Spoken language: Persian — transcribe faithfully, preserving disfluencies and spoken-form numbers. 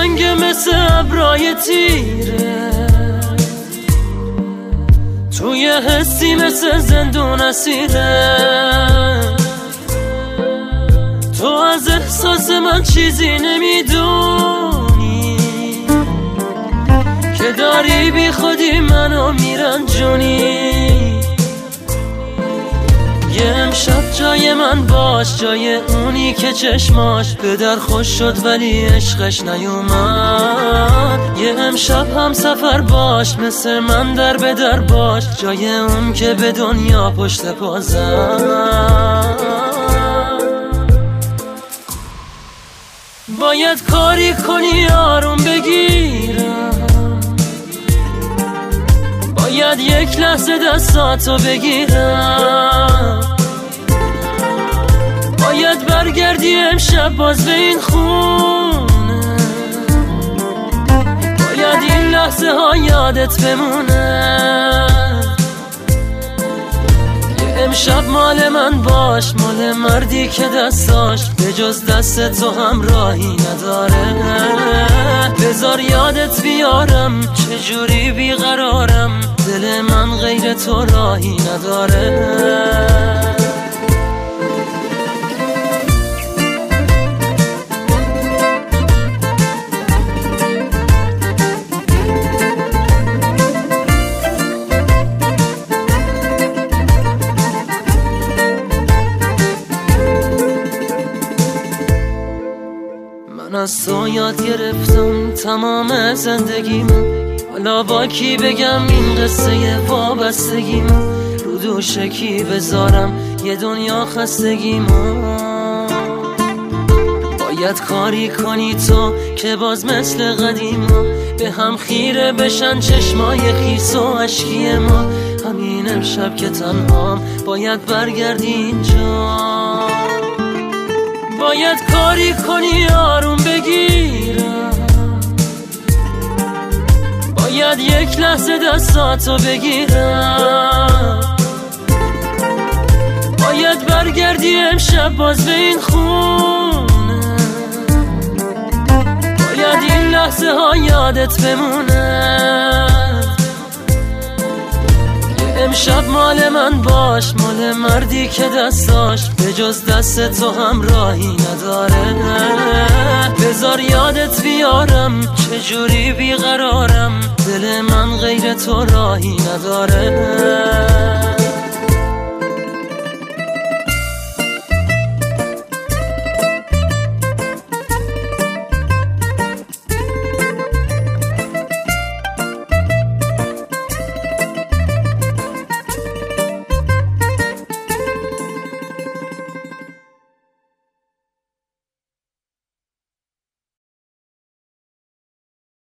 قشنگ مثل ابرای تیره، توی حسی مثل زندون اسیره. تو از احساس من چیزی نمیدونی که داری بی خودی منو میرنجونی. یه امشب جای من باش، جای اونی که چشماش به در خوش شد ولی عشقش نیومد. یه امشب هم سفر باش، مثل من در به در باش، جای اون که به دنیا پشت پا زد. باید کاری کنی آروم بگیرم، باید یک لحظه دستاتو بگیرم، باید برگردی امشب باز به این خونه، باید این لحظه ها یادت بمونه. امشب مال من باش، مال مردی که دستاش به جز دست تو هم راهی نداره. بذار یادت بیارم چجوری بیقرارم، دل من غیر تو راهی نداره. من از تو یاد گرفتم تمام زندگیمو، حالا با کی بگم این قصه وابستگیمو، رو دوش کی بذارم یه دنیا خستگیمو. باید کاری کنی تو که باز مثل قدیما به هم خیره بشن چشمای خیس و اشکی ما. همین امشب که تنهام باید برگردی اینجا، باید کاری کنی آروم بگیرم، باید یک لحظه دستاتو بگیرم، باید برگردی امشب باز به این خونه، باید این لحظه ها یادت بمونه. امشب مال من باش، مال مردی که دستاش به جز دست تو هم راهی نداره. بذار یادت بیارم چجوری بیقرارم، دل من غیر تو راهی نداره.